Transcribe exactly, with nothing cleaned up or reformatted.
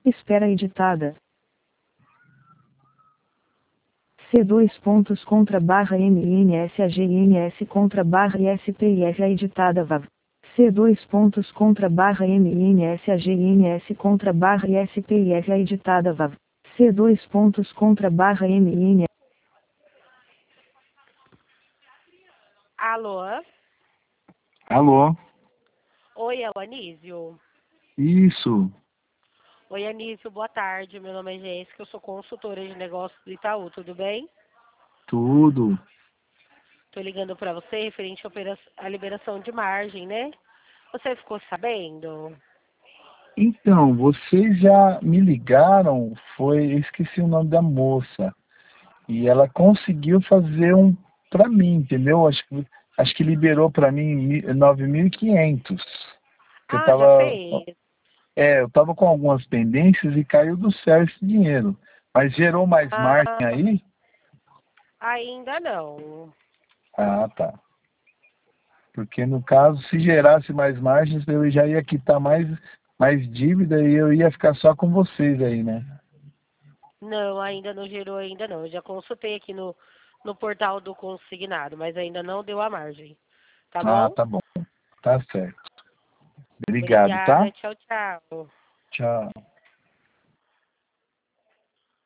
Espera editada. C dois pontos contra barra M N S A G N S contra barra I S P I R A editada V A V. C dois pontos contra barra M N S A G N S contra barra I S P I R A editada V A V. C dois pontos contra barra M N. Alô? Alô? Oi, é o Anísio. Isso. Oi, Anísio, boa tarde. Meu nome é Jéssica, eu sou consultora de negócios do Itaú, tudo bem? Tudo. Tô ligando para você referente à opera- à liberação de margem, né? Você ficou sabendo? Então, vocês já me ligaram, foi, eu esqueci o nome da moça. E ela conseguiu fazer um para mim, entendeu? Acho que, acho que liberou para mim mi- nove mil e quinhentos. Que eu Ah, já tava, fez? é, eu tava com algumas pendências e caiu do céu esse dinheiro. Mas gerou mais margem Ah, aí? ainda não. Ah, tá. Porque no caso, se gerasse mais margens, eu já ia quitar mais, mais dívida e eu ia ficar só com vocês aí, né? Não, ainda não gerou, ainda não. Eu já consultei aqui no, no portal do consignado, mas ainda não deu a margem. Tá Ah, bom? tá bom. Tá certo. Obrigado, tá? Obrigada, tchau, tchau. Tchau.